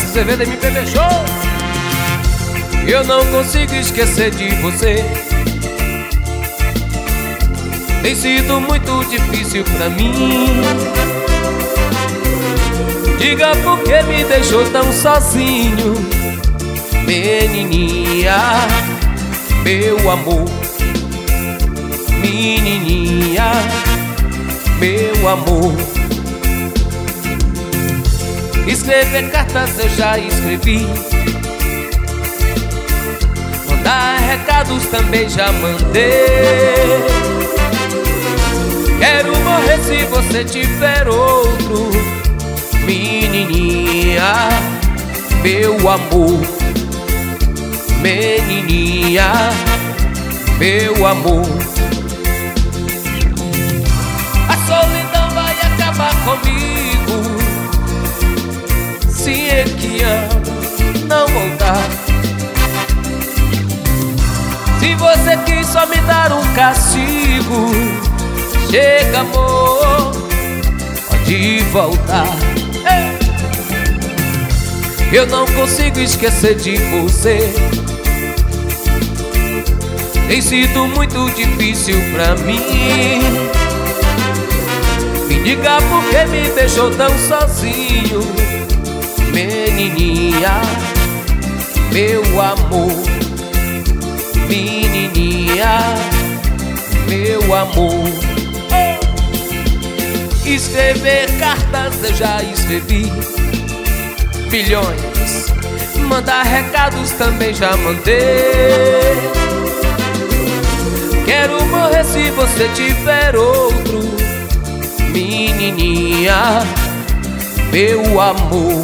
Márcio Azevedo MPB Show. Eu não consigo esquecer de você. Tem sido muito difícil pra mim. Diga por que me deixou tão sozinho, menininha, meu amor. Menininha, meu amor. Escrever cartas eu já escrevi, mandar recados também já mandei. Quero morrer se você tiver outro, menininha, meu amor. Menininha, meu amor. A solidão vai acabar comigo se é que amo não voltar. Se você quis só me dar um castigo, chega, amor, pode voltar. Eu não consigo esquecer de você. Tem sido muito difícil pra mim. Me diga por que me deixou tão sozinho, menininha, meu amor. Menininha, meu amor. Escrever cartas eu já escrevi bilhões, mandar recados também já mandei. Quero morrer se você tiver outro, menininha, meu amor.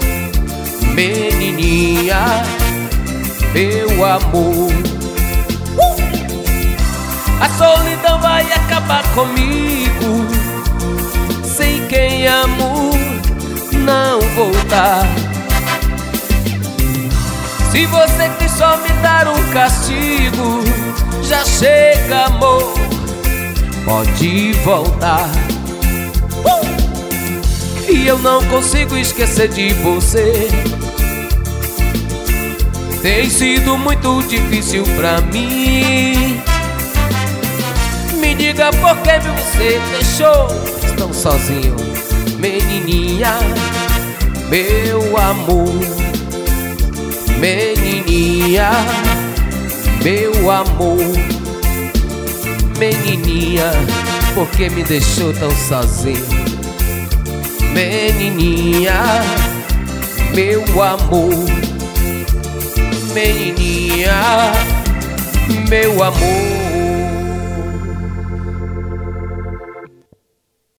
Menininha, meu amor. A solidão vai acabar comigo, sem quem amo não voltar. Se você quis só me dar um castigo, já chega, amor, pode voltar. E eu não consigo esquecer de você. Tem sido muito difícil pra mim. Me diga por que você deixou tão sozinho, menininha, meu amor. Menininha, meu amor. Menininha, por que me deixou tão sozinho, menininha, meu amor. Menininha, meu amor.